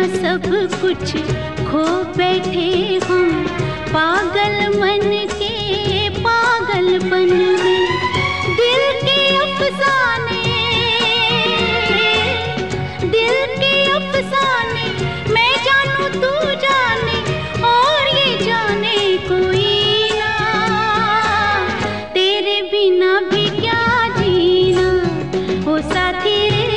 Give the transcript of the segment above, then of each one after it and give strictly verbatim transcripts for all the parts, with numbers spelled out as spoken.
सब कुछ खो बैठे हम, पागल मन के पागलपन में। दिल के अफसाने, दिल के अफसाने, मैं जानूं तू जाने और ये जाने कोई ना, तेरे बिना भी क्या जीना हो साथी रे।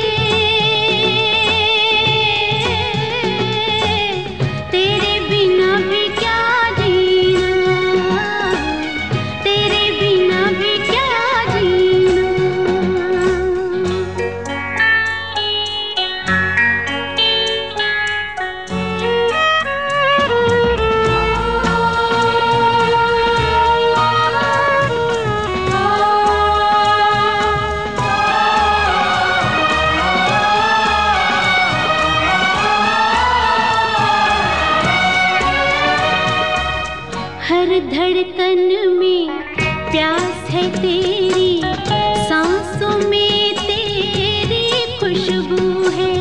हर धड़कन में प्यास है तेरी, सांसों में तेरी खुशबू है।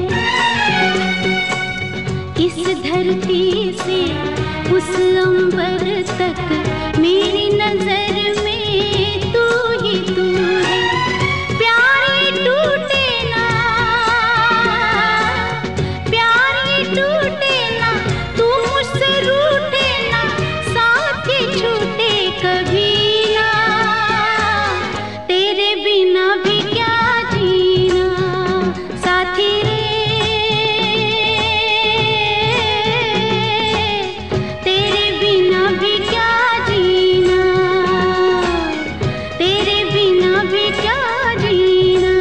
इस धरती से उस अंबर तक मेरी नजर में तू ही तू है। प्यार ये टूटे ना, प्यार ये टूटे ना, तू मुझसे रूठे ना, साथ ये छूटे कभी ना, तेरे बिना भी क्या जीना साथी रे। तेरे बिना भी क्या जीना, तेरे बिना भी क्या जीना।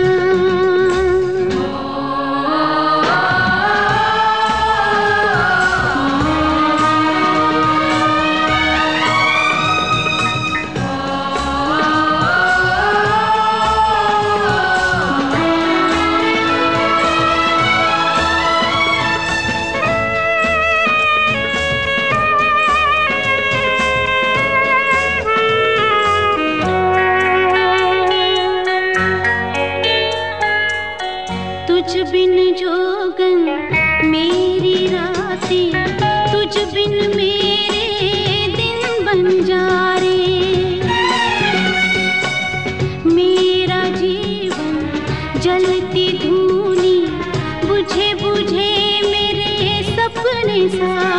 तुझ बिन जोगन मेरी रातें, तुझ बिन मेरे दिन बन जा रे। मेरा जीवन जलती धूनी, बुझे बुझे मेरे सपने सा